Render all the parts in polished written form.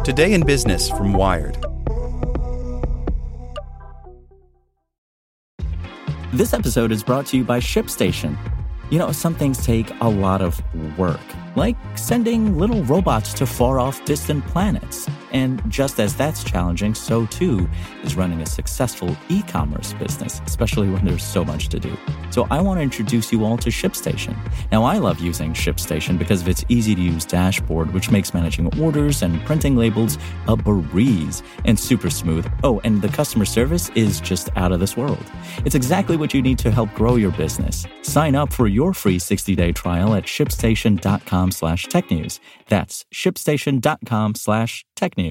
Today in Business from Wired. This episode is brought to you by ShipStation. You know, some things take a lot of work, like sending little robots to far-off distant planets. And just as that's challenging, so too is running a successful e-commerce business, especially when there's so much to do. So I want to introduce you all to ShipStation. Now, I love using ShipStation because of its easy-to-use dashboard, which makes managing orders and printing labels a breeze and super smooth. Oh, and the customer service is just out of this world. It's exactly what you need to help grow your business. Sign up for your free 60-day trial at shipstation.com/technews. That's shipstation.com/technews.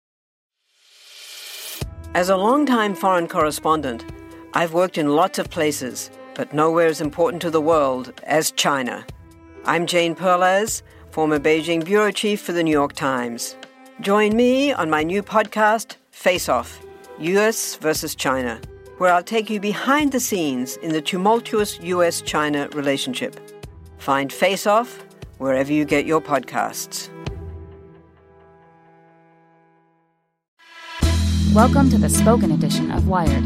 As a longtime foreign correspondent, I've worked in lots of places, but nowhere as important to the world as China. I'm Jane Perlez, former Beijing bureau chief for the New York Times. Join me on my new podcast, Face Off, U.S. versus China, where I'll take you behind the scenes in the tumultuous U.S.-China relationship. Find Face Off wherever you get your podcasts. Welcome to the spoken edition of Wired.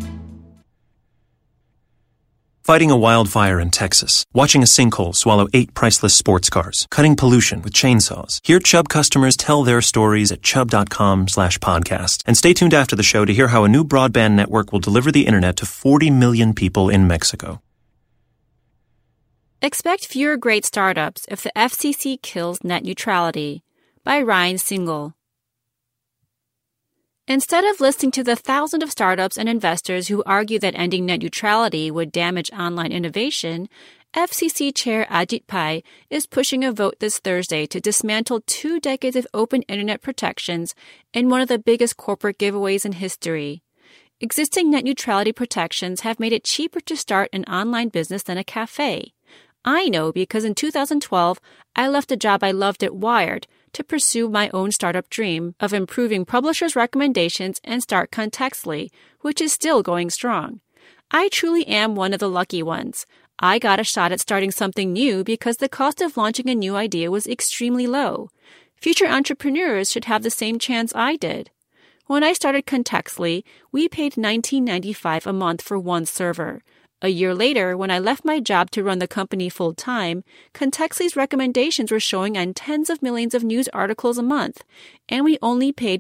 Fighting a wildfire in Texas, watching a sinkhole swallow 8 priceless sports cars, cutting pollution with chainsaws. Hear Chubb customers tell their stories at chubb.com/podcast. And stay tuned after the show to hear how a new broadband network will deliver the internet to 40 million people in Mexico. Expect fewer great startups if the FCC kills net neutrality, by Ryan Singal. Instead of listening to the thousands of startups and investors who argue that ending net neutrality would damage online innovation, FCC Chair Ajit Pai is pushing a vote this Thursday to dismantle 2 decades of open internet protections in one of the biggest corporate giveaways in history. Existing net neutrality protections have made it cheaper to start an online business than a cafe. I know because in 2012, I left a job I loved at Wired to pursue my own startup dream of improving publishers' recommendations and start Contextly, which is still going strong. I truly am one of the lucky ones. I got a shot at starting something new because the cost of launching a new idea was extremely low. Future entrepreneurs should have the same chance I did. When I started Contextly, we paid $19.95 a month for one server. A year later, when I left my job to run the company full-time, Contextly's recommendations were showing on tens of millions of news articles a month, and we only paid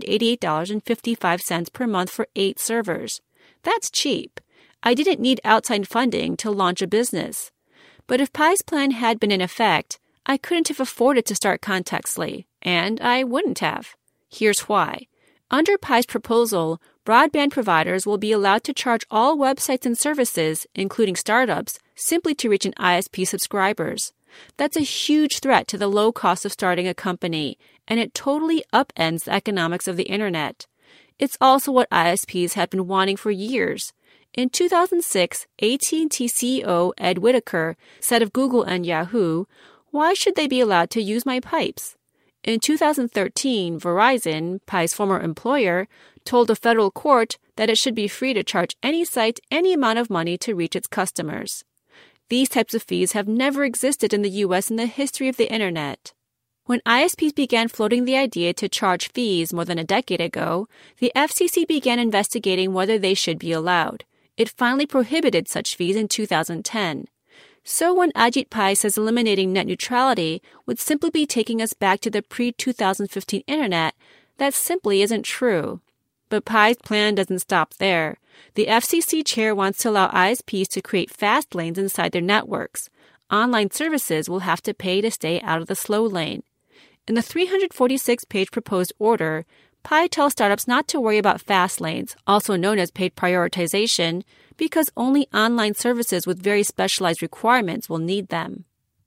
$288.55 per month for 8 servers. That's cheap. I didn't need outside funding to launch a business. But if Pai's plan had been in effect, I couldn't have afforded to start Contextly, and I wouldn't have. Here's why. Under Pai's proposal, broadband providers will be allowed to charge all websites and services, including startups, simply to reach an ISP subscribers. That's a huge threat to the low cost of starting a company, and it totally upends the economics of the internet. It's also what ISPs have been wanting for years. In 2006, AT&T CEO Ed Whitacre said of Google and Yahoo, "Why should they be allowed to use my pipes?" In 2013, Verizon, Pai's former employer, told a federal court that it should be free to charge any site any amount of money to reach its customers. These types of fees have never existed in the U.S. in the history of the internet. When ISPs began floating the idea to charge fees more than a decade ago, the FCC began investigating whether they should be allowed. It finally prohibited such fees in 2010. So when Ajit Pai says eliminating net neutrality would simply be taking us back to the pre-2015 internet, that simply isn't true. But Pai's plan doesn't stop there. The FCC chair wants to allow ISPs to create fast lanes inside their networks. Online services will have to pay to stay out of the slow lane. In the 346-page proposed order, Pai tells startups not to worry about fast lanes, also known as paid prioritization, because only online services with very specialized requirements will need them.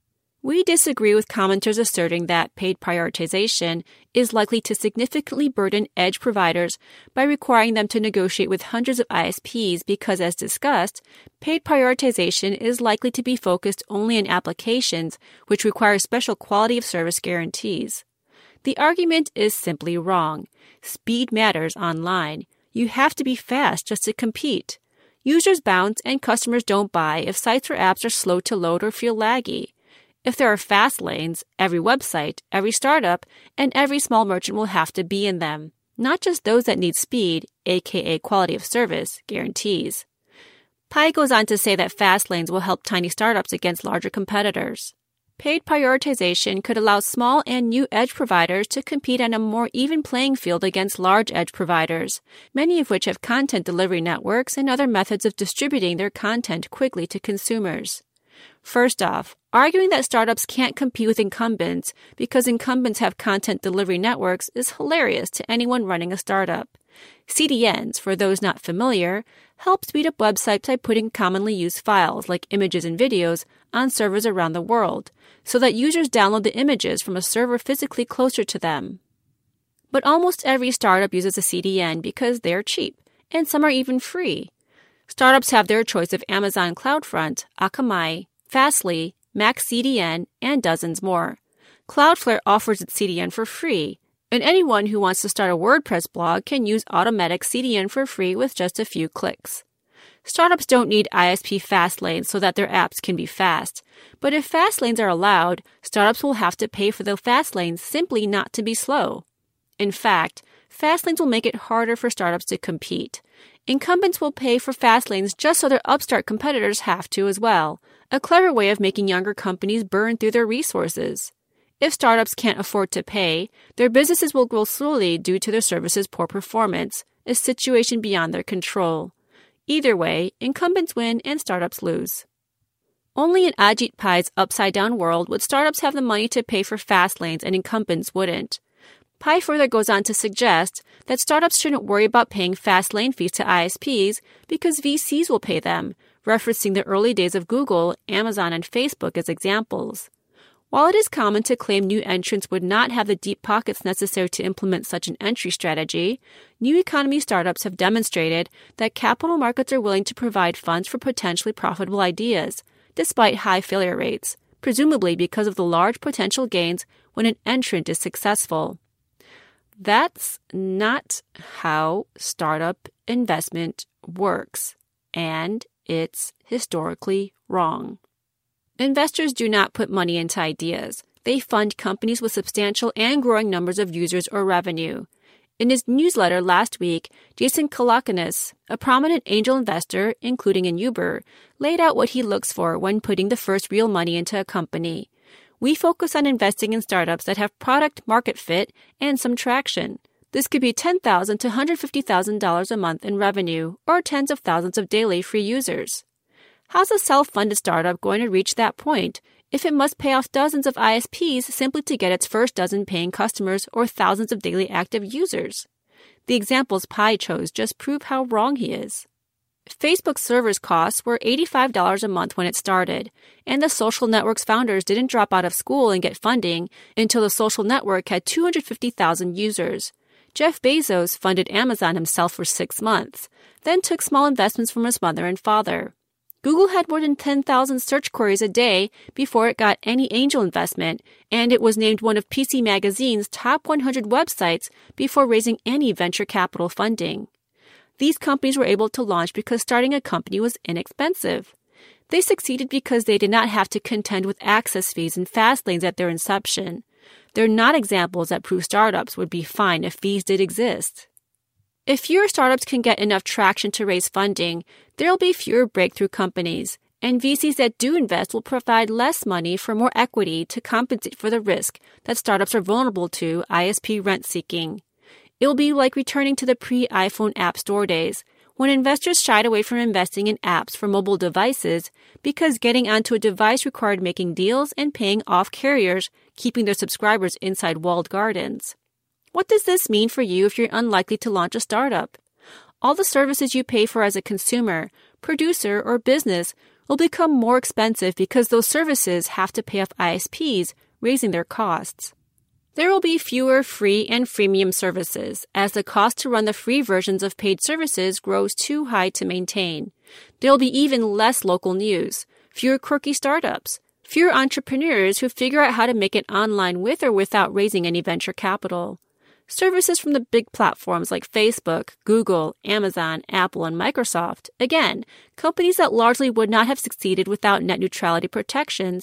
We disagree with commenters asserting that paid prioritization is likely to significantly burden edge providers by requiring them to negotiate with hundreds of ISPs because, as discussed, paid prioritization is likely to be focused only on applications which require special quality of service guarantees. The argument is simply wrong. Speed matters online. You have to be fast just to compete. Users bounce and customers don't buy if sites or apps are slow to load or feel laggy. If there are fast lanes, every website, every startup, and every small merchant will have to be in them, not just those that need speed, aka quality of service, guarantees. Pai goes on to say that fast lanes will help tiny startups against larger competitors. Paid prioritization could allow small and new edge providers to compete on a more even playing field against large edge providers, many of which have content delivery networks and other methods of distributing their content quickly to consumers. First off, arguing that startups can't compete with incumbents because incumbents have content delivery networks is hilarious to anyone running a startup. CDNs, for those not familiar, help speed up websites by putting commonly used files like images and videos on servers around the world, so that users download the images from a server physically closer to them. But almost every startup uses a CDN because they're cheap, and some are even free. Startups have their choice of Amazon CloudFront, Akamai, Fastly, Max CDN, and dozens more. Cloudflare offers its CDN for free, and anyone who wants to start a WordPress blog can use Automatic CDN for free with just a few clicks. Startups don't need ISP fast lanes so that their apps can be fast, but if fast lanes are allowed, startups will have to pay for the fast lanes simply not to be slow. In fact, fast lanes will make it harder for startups to compete. Incumbents will pay for fast lanes just so their upstart competitors have to as well, a clever way of making younger companies burn through their resources. If startups can't afford to pay, their businesses will grow slowly due to their services' poor performance, a situation beyond their control. Either way, incumbents win and startups lose. Only in Ajit Pai's upside-down world would startups have the money to pay for fast lanes and incumbents wouldn't. Pai further goes on to suggest that startups shouldn't worry about paying fast lane fees to ISPs because VCs will pay them, referencing the early days of Google, Amazon, and Facebook as examples. While it is common to claim new entrants would not have the deep pockets necessary to implement such an entry strategy, new economy startups have demonstrated that capital markets are willing to provide funds for potentially profitable ideas, despite high failure rates, presumably because of the large potential gains when an entrant is successful. That's not how startup investment works, and it's historically wrong. Investors do not put money into ideas. They fund companies with substantial and growing numbers of users or revenue. In his newsletter last week, Jason Calacanis, a prominent angel investor, including in Uber, laid out what he looks for when putting the first real money into a company. We focus on investing in startups that have product market fit and some traction. This could be $10,000 to $150,000 a month in revenue, or tens of thousands of daily free users. How's a self-funded startup going to reach that point if it must pay off dozens of ISPs simply to get its first dozen paying customers or thousands of daily active users? The examples Pai chose just prove how wrong he is. Facebook's servers costs were $85 a month when it started, and the social network's founders didn't drop out of school and get funding until the social network had 250,000 users. Jeff Bezos funded Amazon himself for 6 months, then took small investments from his mother and father. Google had more than 10,000 search queries a day before it got any angel investment, and it was named one of PC Magazine's top 100 websites before raising any venture capital funding. These companies were able to launch because starting a company was inexpensive. They succeeded because they did not have to contend with access fees and fast lanes at their inception. They're not examples that prove startups would be fine if fees did exist. If fewer startups can get enough traction to raise funding, there will be fewer breakthrough companies, and VCs that do invest will provide less money for more equity to compensate for the risk that startups are vulnerable to ISP rent-seeking. It will be like returning to the pre-iPhone App Store days, when investors shied away from investing in apps for mobile devices because getting onto a device required making deals and paying off carriers, keeping their subscribers inside walled gardens. What does this mean for you if you're unlikely to launch a startup? All the services you pay for as a consumer, producer, or business will become more expensive because those services have to pay off ISPs, raising their costs. There will be fewer free and freemium services as the cost to run the free versions of paid services grows too high to maintain. There will be even less local news, fewer quirky startups, fewer entrepreneurs who figure out how to make it online with or without raising any venture capital. Services from the big platforms like Facebook, Google, Amazon, Apple, and Microsoft, again, companies that largely would not have succeeded without net neutrality protections,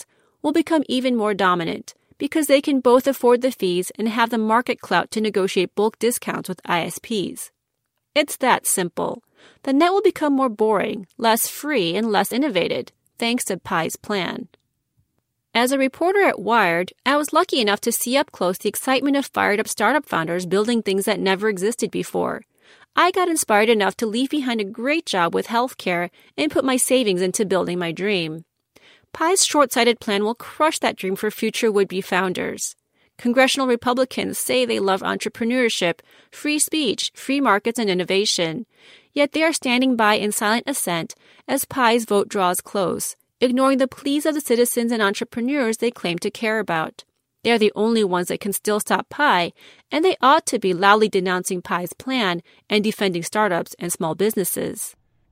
will become even more dominant because they can both afford the fees and have the market clout to negotiate bulk discounts with ISPs. It's that simple. The net will become more boring, less free, and less innovative, thanks to Pi's plan. As a reporter at Wired, I was lucky enough to see up close the excitement of fired-up startup founders building things that never existed before. I got inspired enough to leave behind a great job with healthcare and put my savings into building my dream. Pi's short-sighted plan will crush that dream for future would-be founders. Congressional Republicans say they love entrepreneurship, free speech, free markets, and innovation. Yet they are standing by in silent assent as Pi's vote draws close, ignoring the pleas of the citizens and entrepreneurs they claim to care about. They are the only ones that can still stop Pi, and they ought to be loudly denouncing Pi's plan and defending startups and small businesses.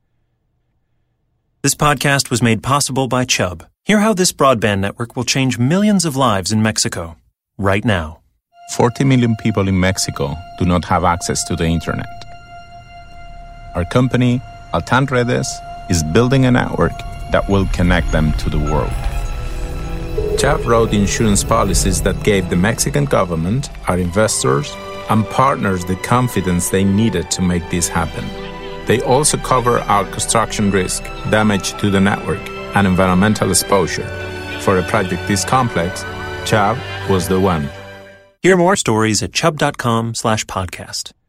This podcast was made possible by Chubb. Hear how this broadband network will change millions of lives in Mexico right now. 40 million people in Mexico do not have access to the internet. Our company, Altan Redes, is building a network that will connect them to the world. Chubb wrote insurance policies that gave the Mexican government, our investors, and partners the confidence they needed to make this happen. They also cover our construction risk, damage to the network, and environmental exposure. For a project this complex, Chubb was the one. Hear more stories at chubb.com/podcast.